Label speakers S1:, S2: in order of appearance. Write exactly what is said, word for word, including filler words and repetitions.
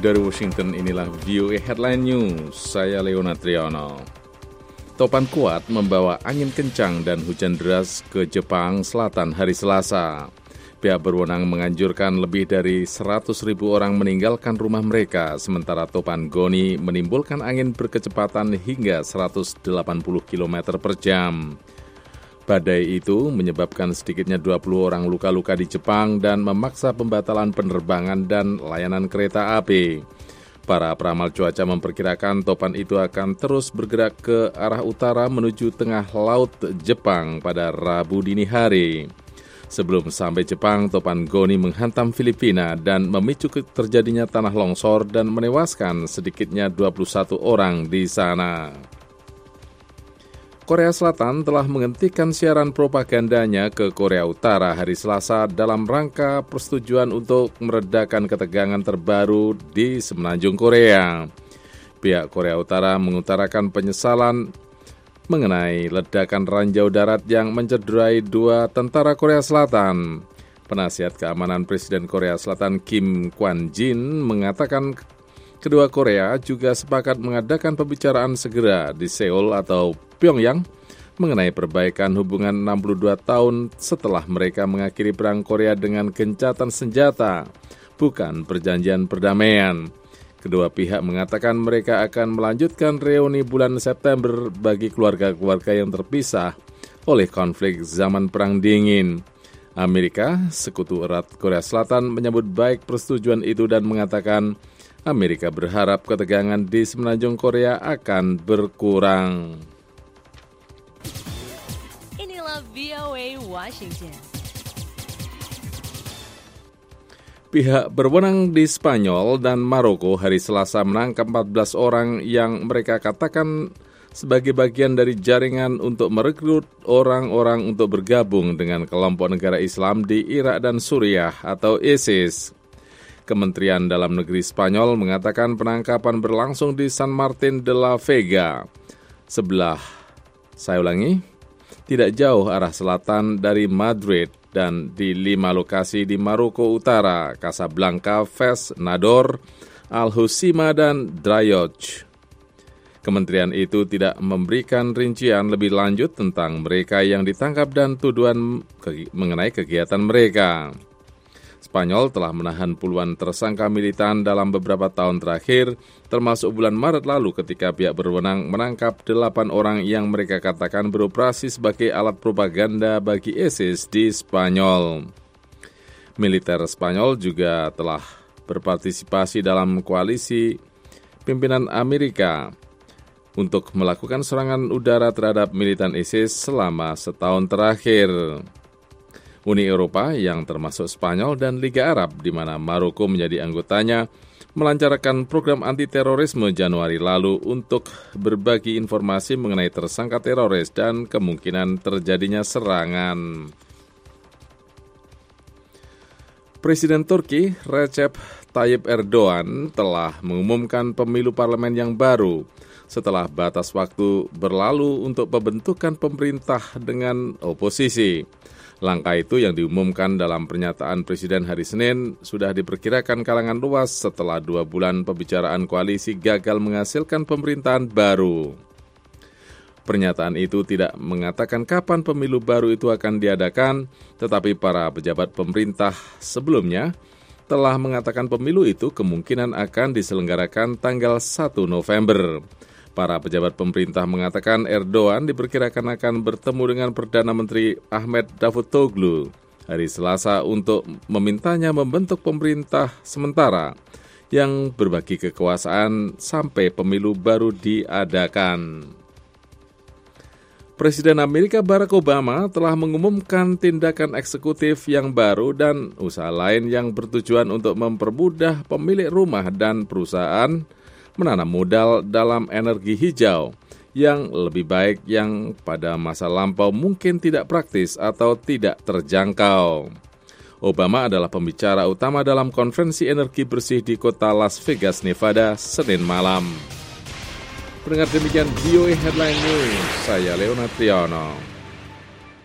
S1: dari Washington, inilah V O A Headline News. Saya Leona Triano. Topan kuat membawa angin kencang dan hujan deras ke Jepang Selatan hari Selasa. Pihak berwenang menganjurkan lebih dari seratus ribu orang meninggalkan rumah mereka, sementara topan Goni menimbulkan angin berkecepatan hingga seratus delapan puluh kilometer per jam. Badai itu menyebabkan sedikitnya dua puluh orang luka-luka di Jepang dan memaksa pembatalan penerbangan dan layanan kereta api. Para peramal cuaca memperkirakan topan itu akan terus bergerak ke arah utara menuju tengah laut Jepang pada Rabu dini hari. Sebelum sampai Jepang, topan Goni menghantam Filipina dan memicu terjadinya tanah longsor dan menewaskan sedikitnya dua puluh satu orang di sana. Korea Selatan telah menghentikan siaran propagandanya ke Korea Utara hari Selasa dalam rangka persetujuan untuk meredakan ketegangan terbaru di semenanjung Korea. Pihak Korea Utara mengutarakan penyesalan mengenai ledakan ranjau darat yang mencederai dua tentara Korea Selatan. Penasihat keamanan Presiden Korea Selatan Kim Kwan-jin mengatakan kedua Korea juga sepakat mengadakan pembicaraan segera di Seoul atau Pyongyang mengenai perbaikan hubungan enam puluh dua tahun setelah mereka mengakhiri perang Korea dengan gencatan senjata, bukan perjanjian perdamaian. Kedua pihak mengatakan mereka akan melanjutkan reuni bulan September bagi keluarga-keluarga yang terpisah oleh konflik zaman Perang Dingin. Amerika, sekutu erat Korea Selatan, menyambut baik persetujuan itu dan mengatakan Amerika berharap ketegangan di semenanjung Korea akan berkurang.
S2: Inilah V O A Washington.
S1: Pihak berwenang di Spanyol dan Maroko hari Selasa menangkap empat belas orang yang mereka katakan sebagai bagian dari jaringan untuk merekrut orang-orang untuk bergabung dengan kelompok negara Islam di Irak dan Suriah atau ISIS. Kementerian Dalam Negeri Spanyol mengatakan penangkapan berlangsung di San Martin de la Vega, sebelah, saya ulangi, tidak jauh arah selatan dari Madrid dan di lima lokasi di Maroko Utara, Casablanca, Fes, Nador, Al-Husima, dan Drayoj. Kementerian itu tidak memberikan rincian lebih lanjut tentang mereka yang ditangkap dan tuduhan ke- mengenai kegiatan mereka. Spanyol telah menahan puluhan tersangka militan dalam beberapa tahun terakhir, termasuk bulan Maret lalu ketika pihak berwenang menangkap delapan orang yang mereka katakan beroperasi sebagai alat propaganda bagi ISIS di Spanyol. Militer Spanyol juga telah berpartisipasi dalam koalisi pimpinan Amerika untuk melakukan serangan udara terhadap militan ISIS selama setahun terakhir. Uni Eropa yang termasuk Spanyol dan Liga Arab di mana Maroko menjadi anggotanya melancarkan program anti-terorisme Januari lalu untuk berbagi informasi mengenai tersangka teroris dan kemungkinan terjadinya serangan. Presiden Turki Recep Tayyip Erdogan telah mengumumkan pemilu parlemen yang baru setelah batas waktu berlalu untuk pembentukan pemerintah dengan oposisi. Langkah itu yang diumumkan dalam pernyataan Presiden hari Senin sudah diperkirakan kalangan luas setelah dua bulan pembicaraan koalisi gagal menghasilkan pemerintahan baru. Pernyataan itu tidak mengatakan kapan pemilu baru itu akan diadakan, tetapi para pejabat pemerintah sebelumnya telah mengatakan pemilu itu kemungkinan akan diselenggarakan tanggal satu November. Para pejabat pemerintah mengatakan Erdogan diperkirakan akan bertemu dengan Perdana Menteri Ahmed Davutoglu hari Selasa untuk memintanya membentuk pemerintah sementara yang berbagi kekuasaan sampai pemilu baru diadakan. Presiden Amerika Barack Obama telah mengumumkan tindakan eksekutif yang baru dan usaha lain yang bertujuan untuk mempermudah pemilik rumah dan perusahaan menanam modal dalam energi hijau yang lebih baik yang pada masa lampau mungkin tidak praktis atau tidak terjangkau. Obama adalah pembicara utama dalam konferensi energi bersih di kota Las Vegas, Nevada, Senin malam. Pendengar demikian V O A Headline News, saya Leona Triano.